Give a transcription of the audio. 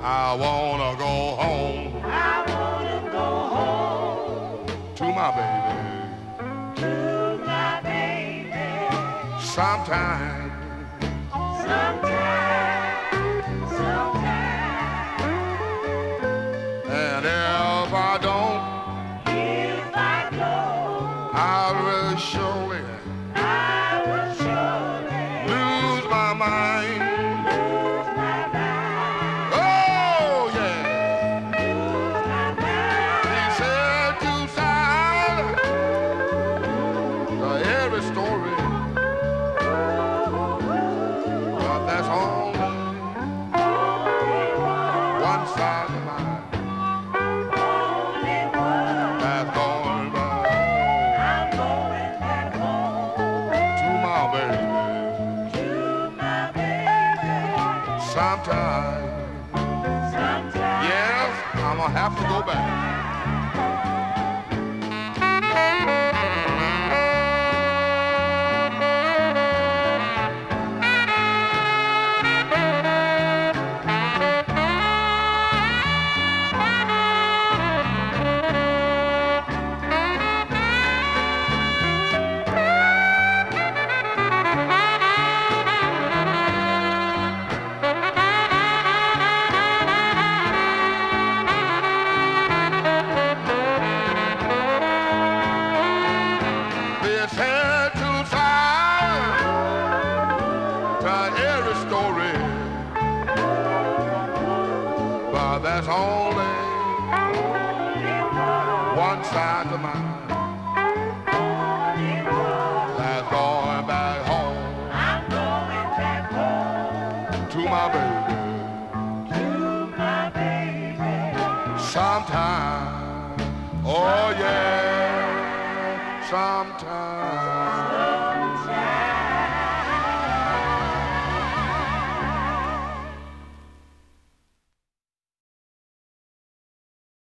I wanna go home. I wanna go home to my baby. to my baby. Sometime, Sometime. and if I don't, If I don't, I will surely I will surely lose my mind. lose my mind. Oh yeah, Lose my mind. he said two sides to every story, but that's only one side of mine. Only one. That's going back I'm going back home to my baby. to my baby. Sometime, Sometime. yes, I'm gonna have to go back. This had two sides to every story, but that's only one side to mine. That's going back home I'm going back home to my baby. to my baby. Sometime, oh yeah, sometime.